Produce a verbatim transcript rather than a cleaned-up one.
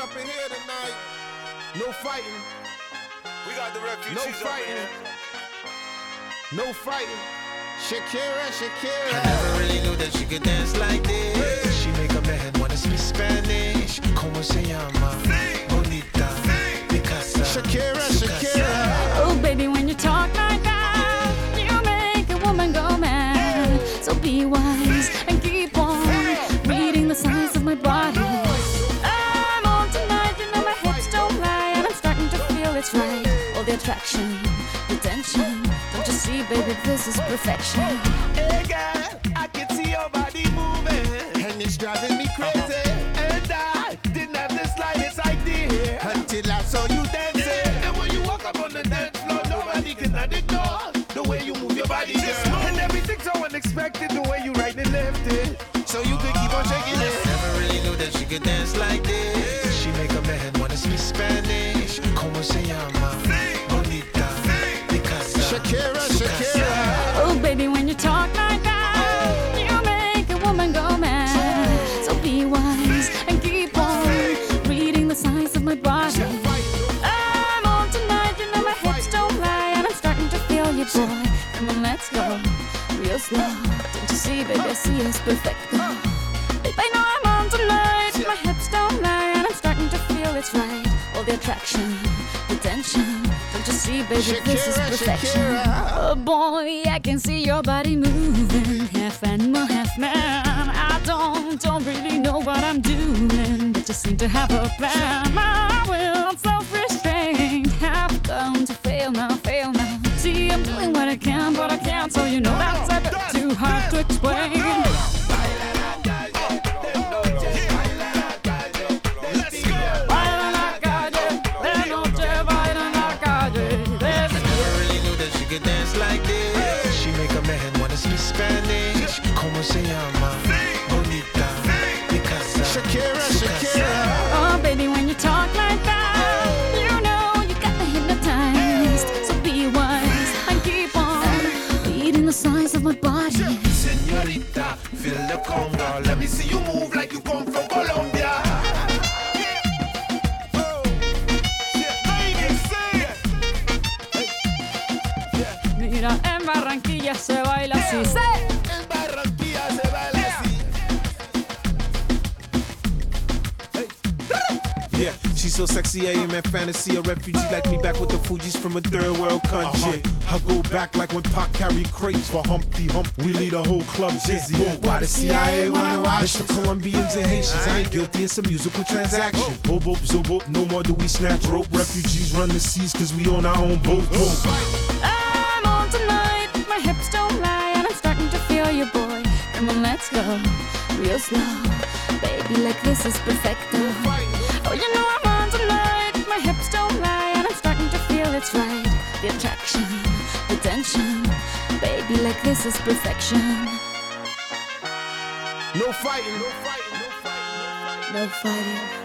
up in here tonight. No fighting. We got the refugees No up fighting. here. No fighting. Shakira, Shakira. I never really knew that she could dance like this. She make a man wanna speak Spanish. Como se llama? Bonita. Picasa. Shakira, Shakira. Oh, baby, when you talk like that, you make a woman go mad. So be wise and keep on reading the signs of my body. I'm on tonight, you know my hips don't lie, and I'm starting to feel it's right. All the attraction, the tension. Don't you see, baby, this is perfection. Hey girl, I can see your body moving, And it's driving me crazy. and I didn't have the slightest idea Until I saw you dancing. And when you walk up on the dance floor, nobody can ignore the way you move your body, girl. And everything's so unexpected, the way you right and left it. So you could keep on shaking it. Never really knew that she could dance like this. She make a man wanna speak Spanish. Como se llama? Bonita. Picasa. Shakira, Shakira. Oh, baby, when you talk like that, you make a woman go mad. So be wise and keep on reading the signs of my body. I'm on tonight, you know my hips don't lie, and I'm starting to feel you, boy. Come on, let's go, real slow. Don't you see, baby, I see it's perfect. Babe, I know I'm on tonight, my hips don't lie, and I'm starting to feel it's right. All the attraction, the tension. Don't you see, baby, this is Shakira, perfection. Shakira. Oh boy, I can see your body moving, half animal, half man. I don't, don't really know what I'm doing, but just seem to have a plan. My will, self-restraint, have come to fail now, fail now. See, I'm doing what I can, but I can't, so you know that's a bit too hard to explain. Baila en la calle, de noche baila en la calle. Never really knew that she could dance like this. She make a man wanna speak Spanish. Como se llama? Bonita. Picasa. Shakira, Shakira. Oh, baby, when you talk like that, you know you got me hypnotized. So be wise and keep on reading the signs of my body. Señorita, feel the conga. Let me see you move like you come from Colombia. Mira, en Barranquilla se baila así. ¡Sí! En Barranquilla se baila así. Yeah, she's so sexy, I am in fantasy. A refugee like me back with the Fugees from a third world country. I go back like when Pac carried crates for Humpty Hump. We lead a whole club dizzy. Why the C I A wanna watch the Colombians and Haitians? I ain't guilty, it's a musical transaction. Boop, boop, zo, boop, no more do we snatch rope. Refugees run the seas cause we own our own boat. boat. I'm on tonight, my hips don't lie, and I'm starting to feel you, boy. Come on, let's go, real slow. Baby, like this is perfecto. Oh, you know I'm on tonight, my hips don't lie, and I'm starting to feel it's right. The attraction, the tension. Baby, like this is perfection. No fighting. No fighting. No fighting. No fighting.